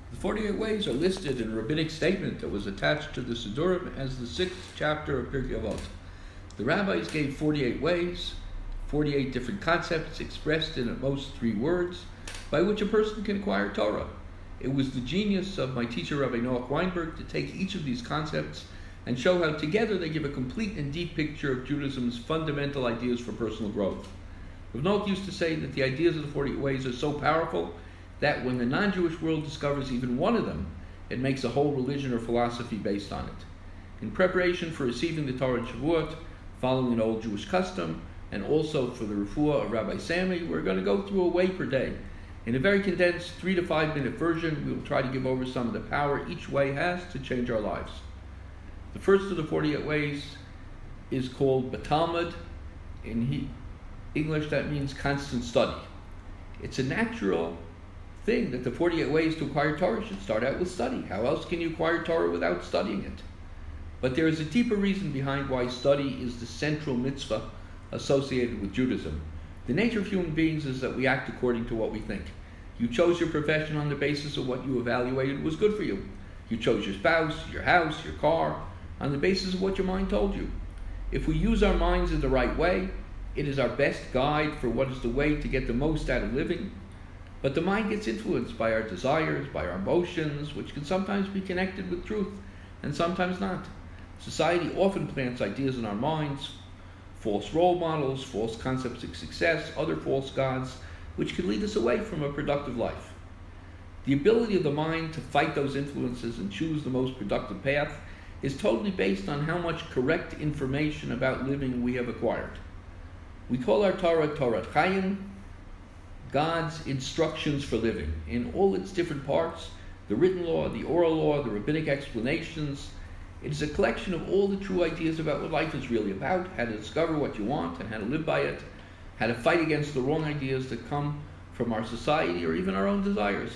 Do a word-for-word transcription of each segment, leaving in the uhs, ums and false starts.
The forty-eight ways are listed in a rabbinic statement that was attached to the Siddurim as the sixth chapter of Pirkei Avot. The rabbis gave forty-eight ways, forty-eight different concepts expressed in at most three words, by which a person can acquire Torah. It was the genius of my teacher Rabbi Noach Weinberg to take each of these concepts and show how together they give a complete and deep picture of Judaism's fundamental ideas for personal growth. Rabbi Noach used to say that the ideas of the forty-eight ways are so powerful that when the non-Jewish world discovers even one of them, it makes a whole religion or philosophy based on it. In preparation for receiving the Torah in Shavuot, following an old Jewish custom, and also for the refuah of Rabbi Sammy, we're going to go through a way per day. In a very condensed three to five minute version, we will try to give over some of the power each way has to change our lives. The first of the forty-eight ways is called Batalmud. In he, English, that means constant study. It's a natural thing that the forty-eight ways to acquire Torah should start out with study. How else can you acquire Torah without studying it? But there is a deeper reason behind why study is the central mitzvah associated with Judaism. The nature of human beings is that we act according to what we think. You chose your profession on the basis of what you evaluated was good for you. You chose your spouse, your house, your car, on the basis of what your mind told you. If we use our minds in the right way, it is our best guide for what is the way to get the most out of living. But the mind gets influenced by our desires, by our emotions, which can sometimes be connected with truth, and sometimes not. Society often plants ideas in our minds, false role models, false concepts of success, other false gods, which can lead us away from a productive life. The ability of the mind to fight those influences and choose the most productive path is totally based on how much correct information about living we have acquired. We call our Torah Torah Chaim, God's instructions for living, in all its different parts, the written law, the oral law, the rabbinic explanations. It is a collection of all the true ideas about what life is really about, how to discover what you want and how to live by it, how to fight against the wrong ideas that come from our society or even our own desires.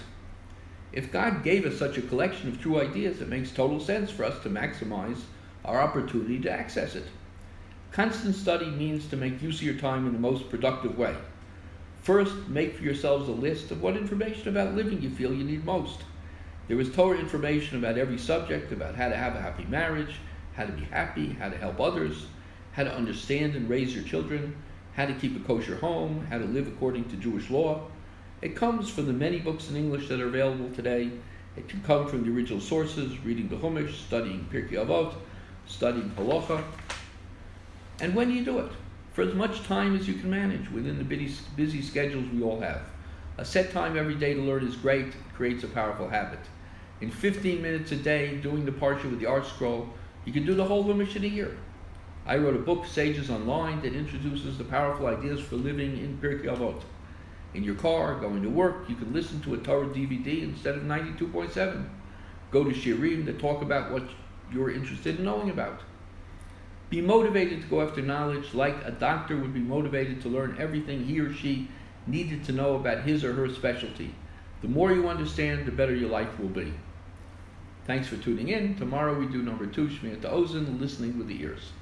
If God gave us such a collection of true ideas, it makes total sense for us to maximize our opportunity to access it. Constant study means to make use of your time in the most productive way. First, make for yourselves a list of what information about living you feel you need most. There is Torah information about every subject, about how to have a happy marriage, how to be happy, how to help others, how to understand and raise your children, how to keep a kosher home, how to live according to Jewish law. It comes from the many books in English that are available today. It can come from the original sources, reading the Chumash, studying Pirkei Avot, studying Halacha. And when do you do it? For as much time as you can manage within the busy, busy schedules we all have. A set time every day to learn is great. It creates a powerful habit. In fifteen minutes a day, doing the Parsha with the Art Scroll, you can do the whole Chumash in a year. I wrote a book, Sages Online, that introduces the powerful ideas for living in Pirkei Avot. In your car, going to work, you can listen to a Torah D V D instead of ninety-two point seven. Go to Shirim that talk about what you're interested in knowing about. Be motivated to go after knowledge like a doctor would be motivated to learn everything he or she needed to know about his or her specialty. The more you understand, the better your life will be. Thanks for tuning in. Tomorrow we do number two, Shmiat Ozen, listening with the ears.